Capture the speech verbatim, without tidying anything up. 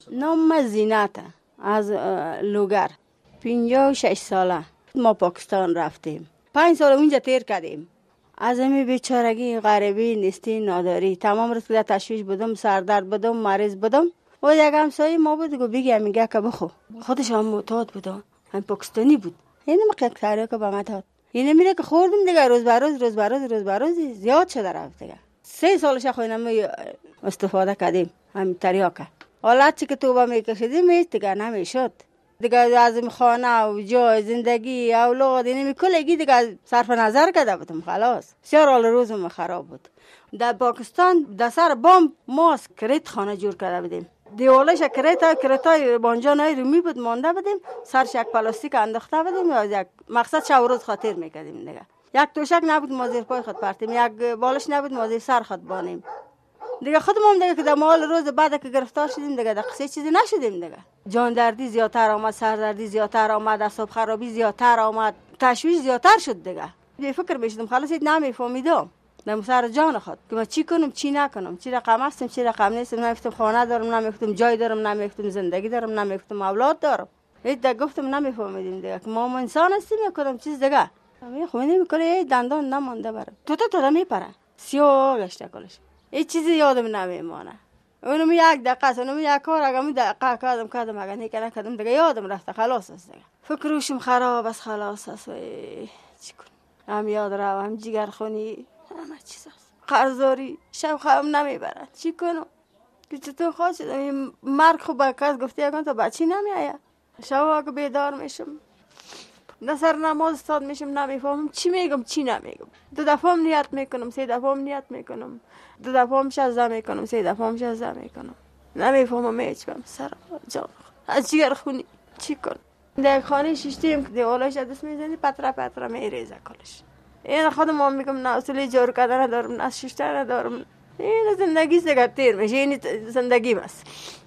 نام زینت از لوگر. پنجاه و شش ساله ما پاکستان رفتیم. پنج سال اونجا تیر کردیم. از همین بیچارگی، غریبی، نیستی، ناداری تمام روز که تشویش بودم، سردرد بودم، مریض بودم. و یک همسایه ما بود که بگی میگه که بخو. خودش هم معتاد بود. هم پاکستانی بود. اینم که تریاک به ما داد. اینم میره که خوردم دیگه، روز به روز روز به روز روز به روز زیاد شده رفت دیگه. سه سالش خوینم استفاده کردیم هم تریاک. حالت چی که توبه میکشیدیم هیچ دیگه نمیشد. دیگه از خانه و جای زندگی اولاد اینمی کلگی دیگه صرف نظر کرده بودم خلاص. سیار حال روزم خراب بود. در پاکستان در سر بام ما کریت خانه جور کرده بودیم. دیوالش کریت کریتای بانجا نای رومی بود مانده بودیم. سرش یک پلاستیک انداخته بودیم و یک مقصد شب روز خاطر میکردیم دیگه. یک توشک نبود ما زیر پای خود پرتیم، یک بالش نبود ما زیر سر خود بانیم. دیگه خودم هم دیگه که در مال روز بعد که گرفتار شدیم دیگه در قصه چیزی نشدیم دیگه. جان دردی زیادتر آمد، سردردی زیادتر آمد، اعصاب خرابی زیادتر آمد، تشویش زیادتر شد دیگه. بی فکر میشدم خلاص نمیفهمیدم در سر جان خود که من چی کنم چی نکنم، چی رقم هستم چی رقم نیستم، نمیفتم خانه دارم نمیفتم جای دارم نمیفتم زندگی دارم نمیفتم اولاد دارم. هیچ دیگه گفتم نمیفهمیدیم دیگه که ما انسان هستیم یا کدام چیز دیگه. می خونی میکنه دندان نمونده برام. تو تو تو میپره. سیاه گشته کلش. هیچ چیزی یادم نمیمونه. اونم یک دقیقه است، اونم یک کار اگه می دقیقه کردم کردم اگه نیکنه کردم دیگه یادم رفته خلاص است دیگه. فکرشم خراب است خلاص است. چی کنم؟ هم یاد رو هم جگر خونی همه چیز است. قرضداری شب خوابم نمیبره. چی کنم؟ که چطور خواهد شدم مرگ خوب به کس گفته یکم تا بچی نمیآید. شب که بیدار میشم در سر نماز استاد میشم نمیفهمم چی میگم چی نمیگم. دو دفعه نیت میکنم سه دفعه نیت میکنم دو دفعه هم شزده میکنم سه دفعه هم شزده میکنم نمیفهمم هیچ کم سر جان از جگر خونی چی کنم. در خانه شیشتیم که دیوالش دست میزنی پتره پتره میریزه کلش. این خودم هم میگم نه اصولی جور کردن ندارم نه شیشته ندارم. این زندگی سگه تیر میشه این زندگی بس.